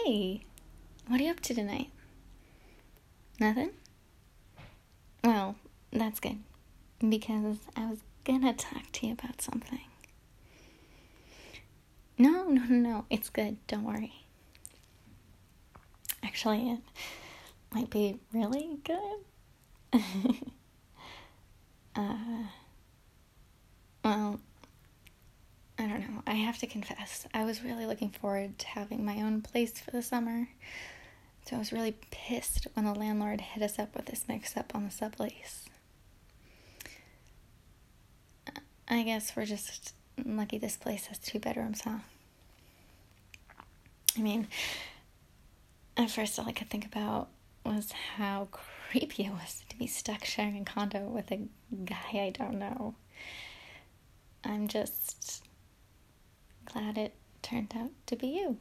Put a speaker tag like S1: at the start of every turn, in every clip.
S1: Hey, what are you up to tonight? Nothing? Well, that's good, because I was gonna talk to you about something. No, it's good, don't worry. Actually, it might be really good. Well, I don't know. I have to confess, I was really looking forward to having my own place for the summer. So I was really pissed when the landlord hit us up with this mix-up on the sublease. I guess we're just lucky this place has 2 bedrooms, huh? I mean, at first all I could think about was how creepy it was to be stuck sharing a condo with a guy I don't know. I'm just glad it turned out to be you.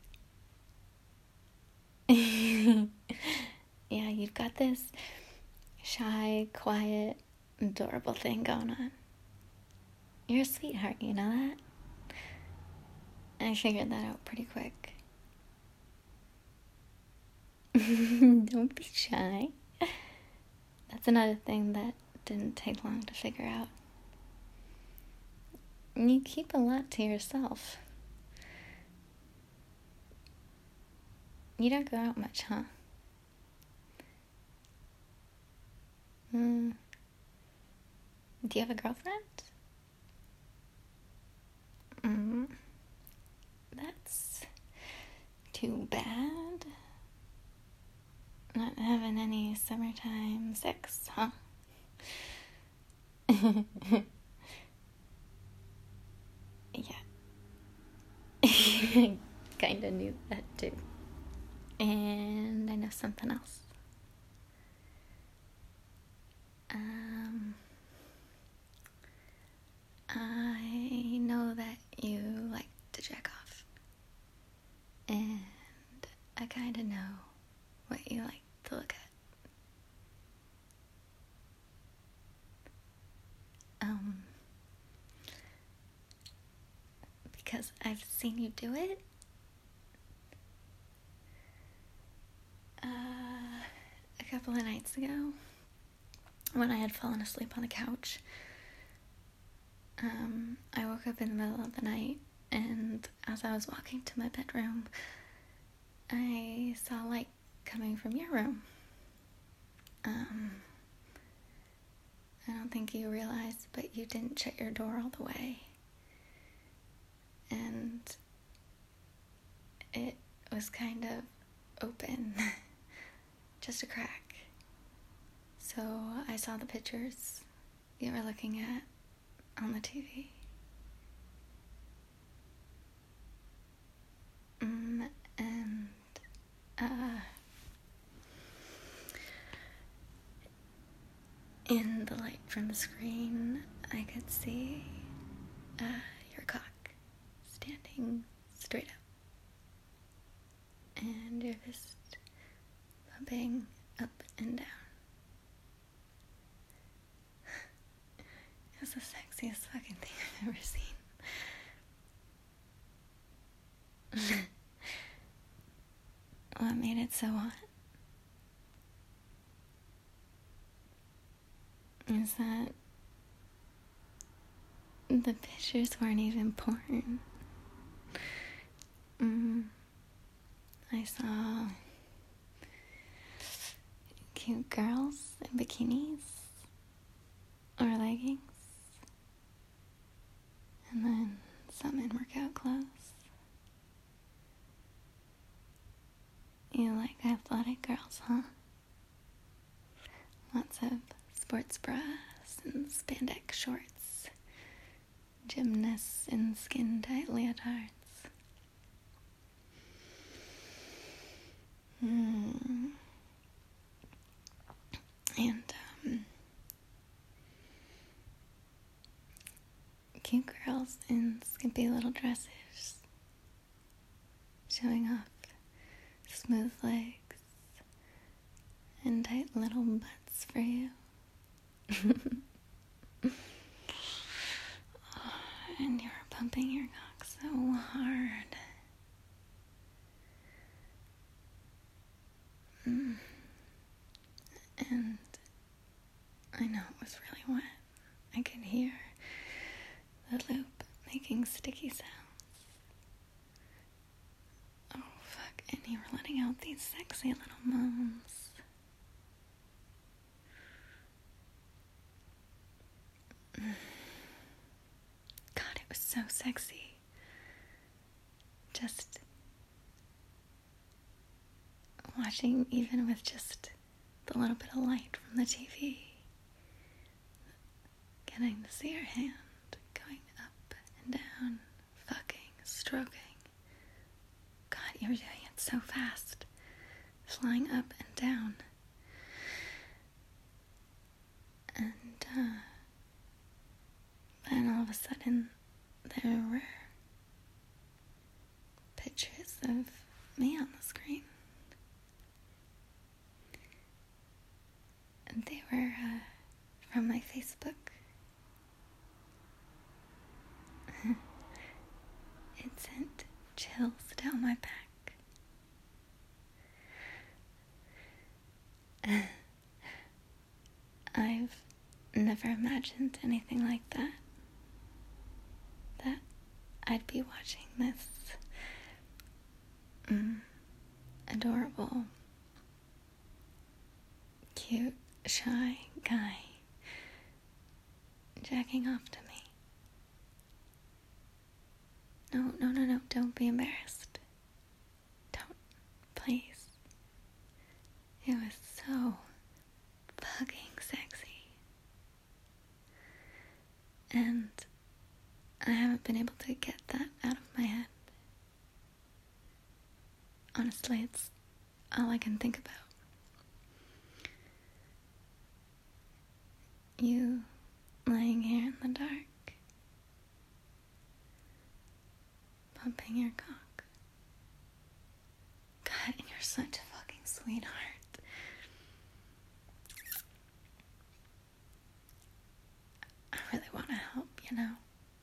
S1: Yeah, you've got this shy, quiet, adorable thing going on. You're a sweetheart, you know that? I figured that out pretty quick. Don't be shy. That's another thing that didn't take long to figure out. You keep a lot to yourself. You don't go out much, huh? Do you have a girlfriend? That's too bad. Not having any summertime sex, huh? Yeah. Kinda knew that too. And I know something else. I know that you like to jack off. And I kinda know what you like to look at. Because I've seen you do it. A couple of nights ago, when I had fallen asleep on the couch, I woke up in the middle of the night, and as I was walking to my bedroom, I saw light coming from your room. I don't think you realized, but you didn't shut your door all the way. And it was kind of open, just a crack. So I saw the pictures you were looking at on the TV. In the light from the screen, I could see your cock standing straight up, and your fist bumping up and down. It was the sexiest fucking thing I've ever seen. What made it so hot is that the pictures weren't even porn. I saw cute girls in bikinis or leggings, and then some in workout clothes. You like athletic girls, huh? Lots of sports bras and spandex shorts, gymnasts in skin-tight leotards. And cute girls in skimpy little dresses, showing off smooth legs and tight little butts for you. And you were pumping your cock so hard. sticky sounds. Oh, fuck. And you were letting out these sexy little moans. God, it was so sexy. Just watching, even with just the little bit of light from the TV. Getting to see her hand going up and down, fucking, stroking. God, you were doing it so fast. Flying up and down. And, then all of a sudden, there were pictures of me on the screen. And they were, from my Facebook. It sent chills down my back. I've never imagined anything like that. That I'd be watching this adorable, cute, shy guy jacking off to me. No, don't be embarrassed. Don't, please. It was so fucking sexy. And I haven't been able to get that out of my head. Honestly, it's all I can think about. You lying here in the dark, pumping your cock. God, and you're such a fucking sweetheart. I really want to help, you know?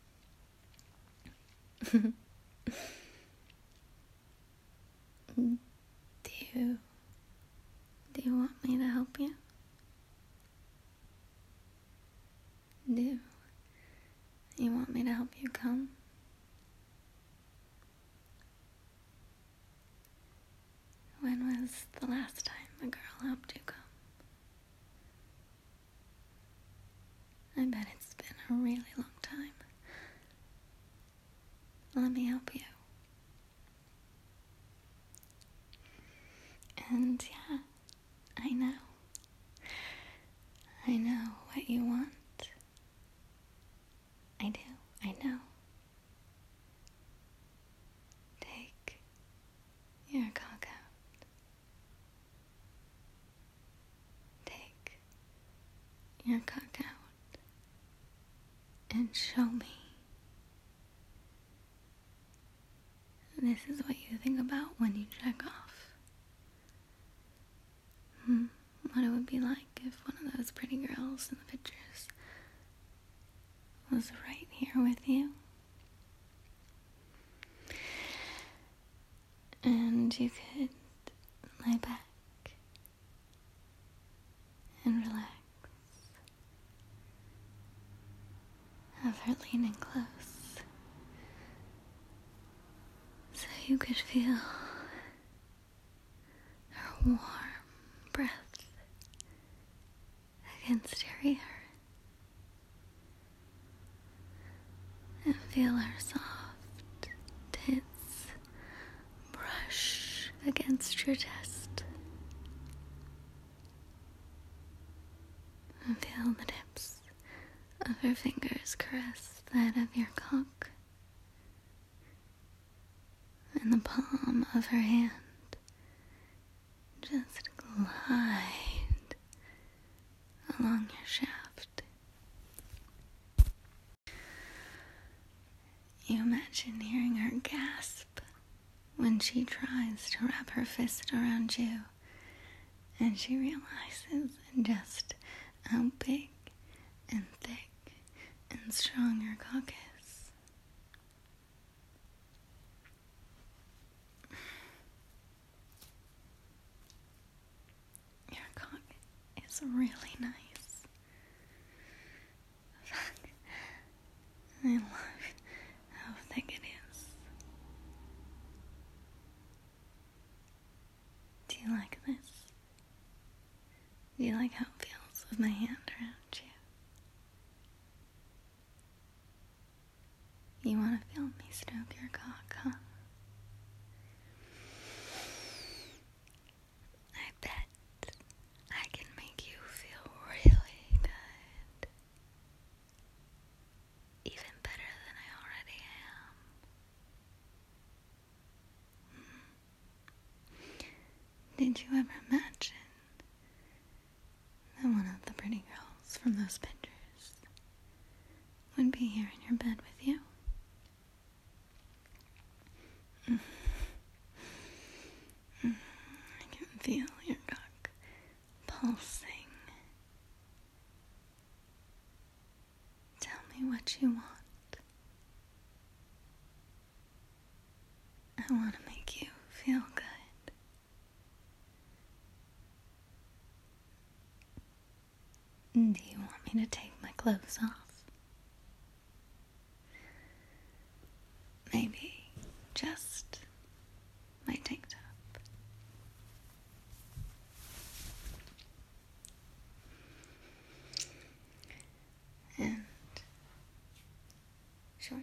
S1: Do you want me to help you? Do you want me to help you come? When was the last time a girl helped you come? I bet it's been a really long time. Let me help you. And yeah, I know what you want. I do, I know. Take your cock out. Take your cock out and show me. This is what you think about when you jack off. What it would be like if one of those pretty girls in the pictures was right here with you. And you could lay back and relax. Have her leaning close so you could feel her warm breath against your ear. And feel her soft tits brush against your chest. And feel the tips of her fingers caress the head of your cock. And the palm of her hand just glide along your shaft. You imagine hearing her gasp when she tries to wrap her fist around you, and she realizes just how big and thick and strong your cock is. Your cock is really nice. Fuck. I love how Do you like this? Do you like how it feels with my hand around you? You want to feel me stroke your cock, huh? I bet I can make you feel really good. Even better than I already am. Did you ever imagine that one of the pretty girls from those pictures would be here in your bed with you? I can feel your cock pulsing. Tell me what you want. I want to make you feel good. Do you want me to take my clothes off? Maybe just my tank top. And shorts.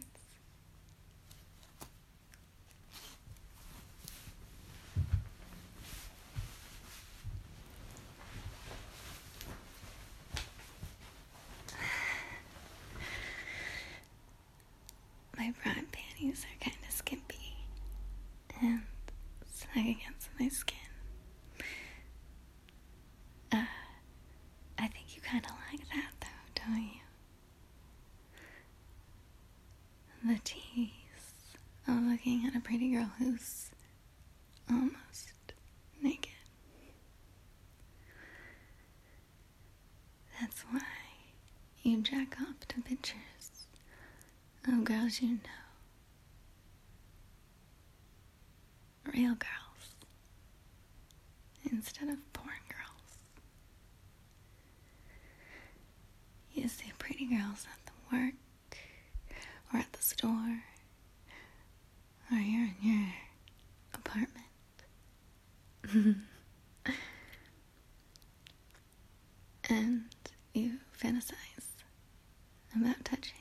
S1: My bra and panties are kind of skimpy and snug against my skin. I think you kind of like that though, don't you? The tease of looking at a pretty girl who's almost naked. That's why you jack off to pictures of girls you know. Real girls. Instead of porn girls. You see pretty girls at the work, or at the store, or you're in your apartment. And you fantasize about touching.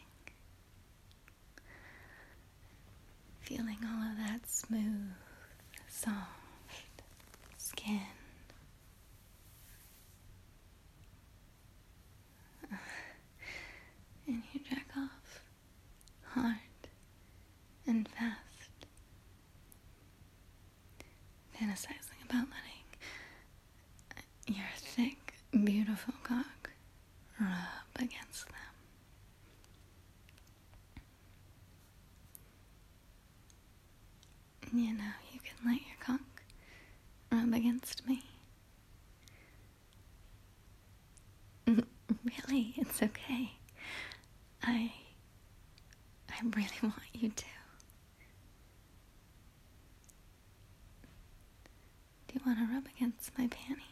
S1: Feeling all of that smooth, soft skin. And you jack off hard and fast, fantasizing about letting your thick, beautiful cock rub against them. You know, you can let your cock rub against me. Really, it's okay. I really want you to. Do you want to rub against my panties?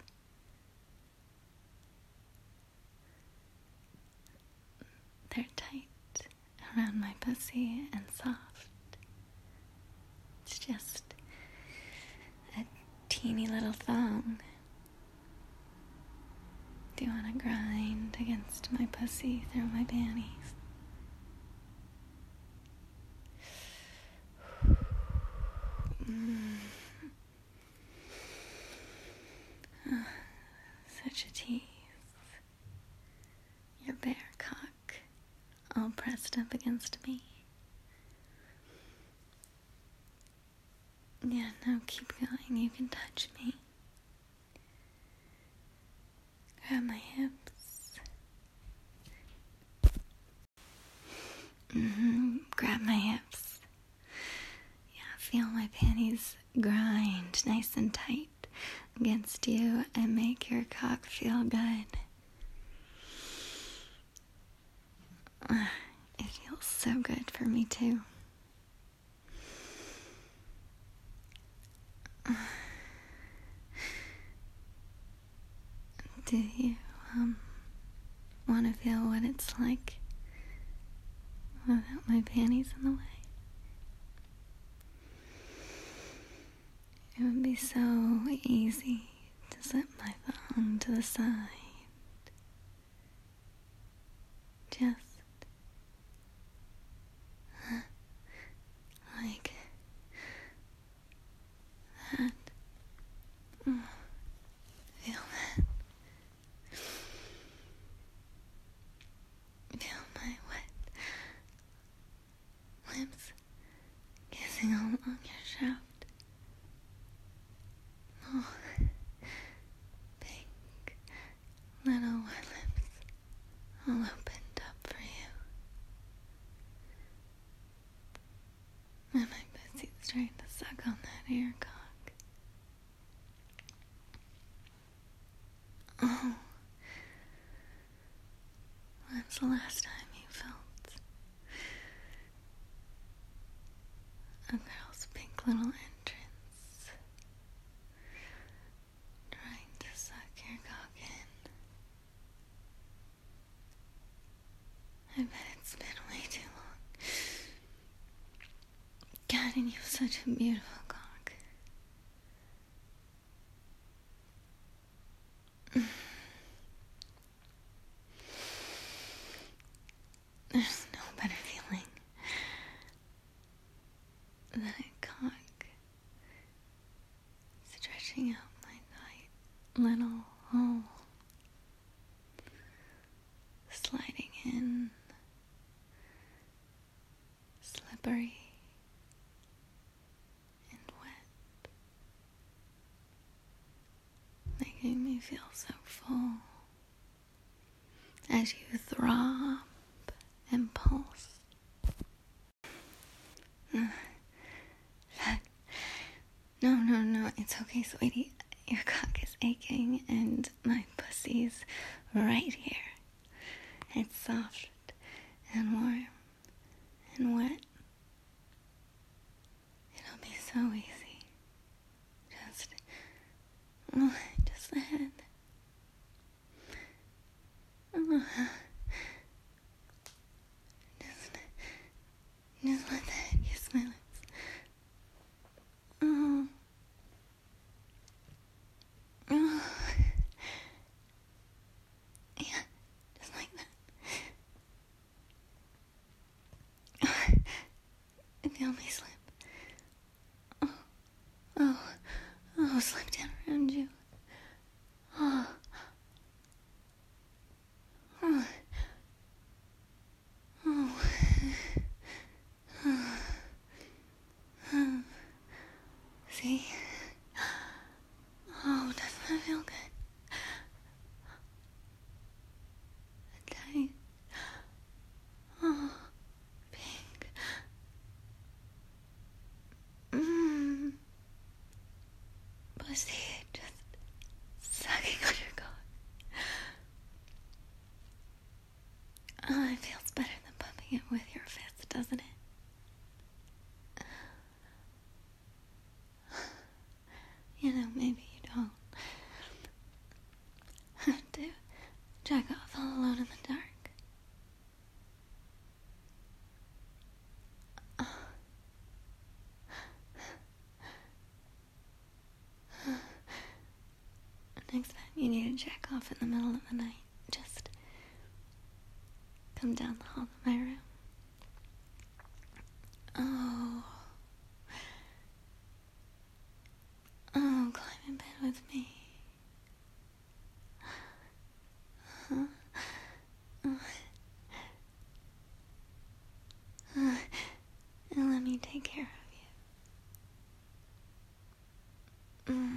S1: They're tight around my pussy and soft. It's just a teeny little thong. Do you want to grind against my pussy through my panties? Such a tease. Your bare cock all pressed up against me. Yeah, no, keep going. You can touch me. Grab my hips. Grab my hips. Yeah, feel my panties grind nice and tight against you and make your cock feel good. It feels so good for me too. Do you want to feel what it's like without my panties in the way? It would be so easy to slip my thumb to the side. Just like that. Feel that. Feel my wet lips kissing all along your shaft. Oh, pink little wet lips all opened up for you. And my pussy's trying to suck on that ear cock. Oh, when's the last time you felt a girl's pink little entrance trying to suck your cock in? I bet it's been way too long. God, and you have such a beautiful cock. There's no better feeling than a cock stretching out my tight little hole, sliding in, slippery and wet, making me feel so full as you throb and pulse. No, it's okay, sweetie. Your cock is aching and my pussy's right here. It's soft and warm and wet. It'll be so easy. Just the head. Just let the head kiss my lips. Yeah, just like that. Feel me slip. Slip down around you. See? Oh, doesn't that feel good? Tight. Oh, pink. Pussy just sucking on your cock. Oh, it feels better than pumping it with your fist, doesn't it? You know, maybe you don't have to jack off all alone in the dark. Next time you need to jack off in the middle of the night, just come down the hall to my room. Oh, climb in bed with me. And let me take care of you.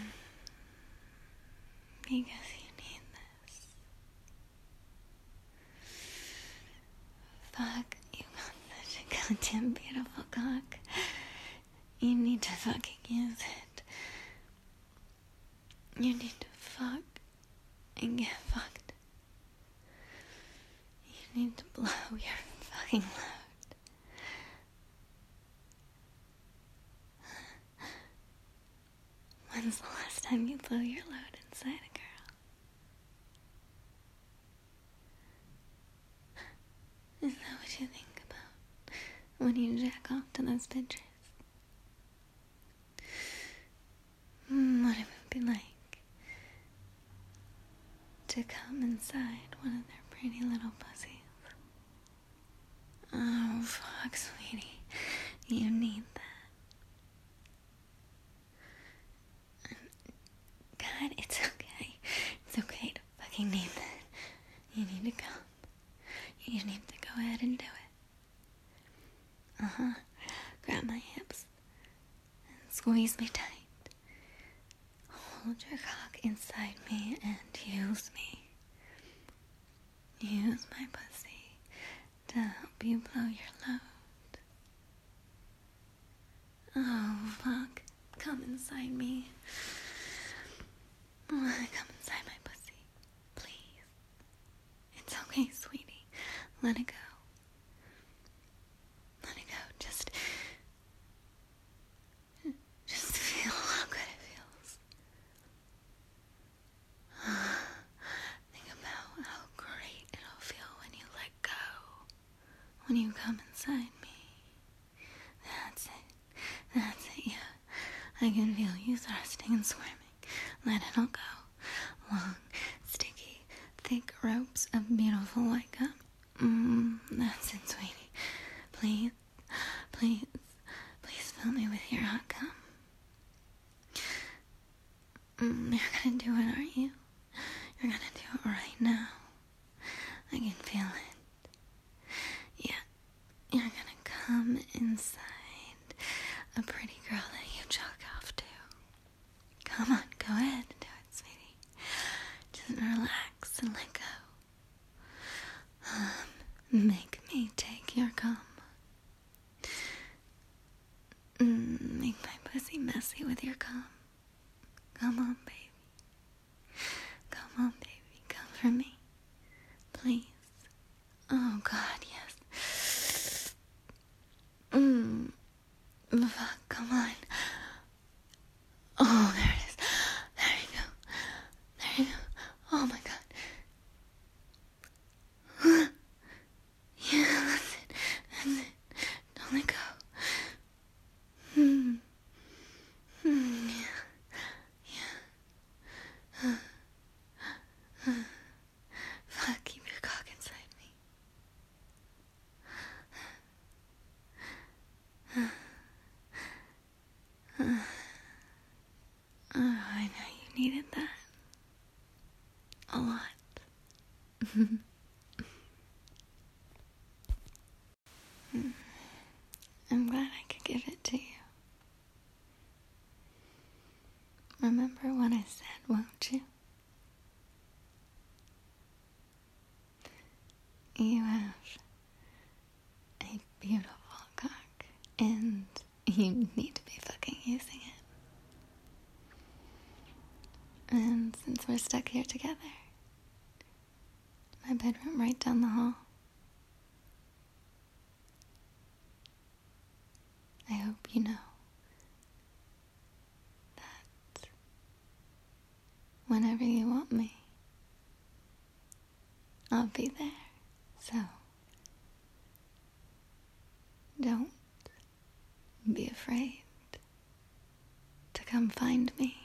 S1: Because you need this. Fuck, you got such a goddamn beautiful cock. You need to fucking use it. You need to fuck and get fucked. You need to blow your fucking load. When's the last time you blew your load inside a girl? Is that what you think about when you jack off to those pictures? be like to come inside one of their pretty little pussies. Oh, fuck, sweetie. You need that. God, it's okay. It's okay to fucking need that. You need to come. You need to go ahead and do it. Grab my hips and squeeze me tight. Hold your cock inside me and use me. Use my pussy to help you blow your load. Oh, fuck. Come inside me. Come inside my pussy. Please. It's okay, sweetie. Let it go. Let it go. Just feel how good it feels. Think about how great it'll feel when you let go. When you come inside me. That's it. That's it, yeah. I can feel you thrusting and squirming. Let it all go. Long, sticky, thick ropes of beautiful white gum. That's it, sweetie. Please, please, please fill me with your hot gum. You're gonna do it, aren't you? You're gonna do it right now. I can feel it. Yeah, you're gonna come inside a pretty girl that you choke off to. Come on, go ahead and do it, sweetie. Just relax and let go. Make me take your cum. Make my pussy messy with your cum. Come on, baby. Come on, baby. Come for me. Please. Oh, God, yes. Fuck, come on. Oh, there it is. There you go. There you go. Oh, my God. Yeah, that's it. That's it. Don't let go. Fuck, keep your cock inside me. I know you needed that. A lot. I'm glad I could give it to you. Remember what I said, won't you? You have a beautiful cock, and you need to be fucking using it. And since we're stuck here together, my bedroom right down the hall, I hope you know that whenever you want me, I'll be there. So, don't be afraid to come find me.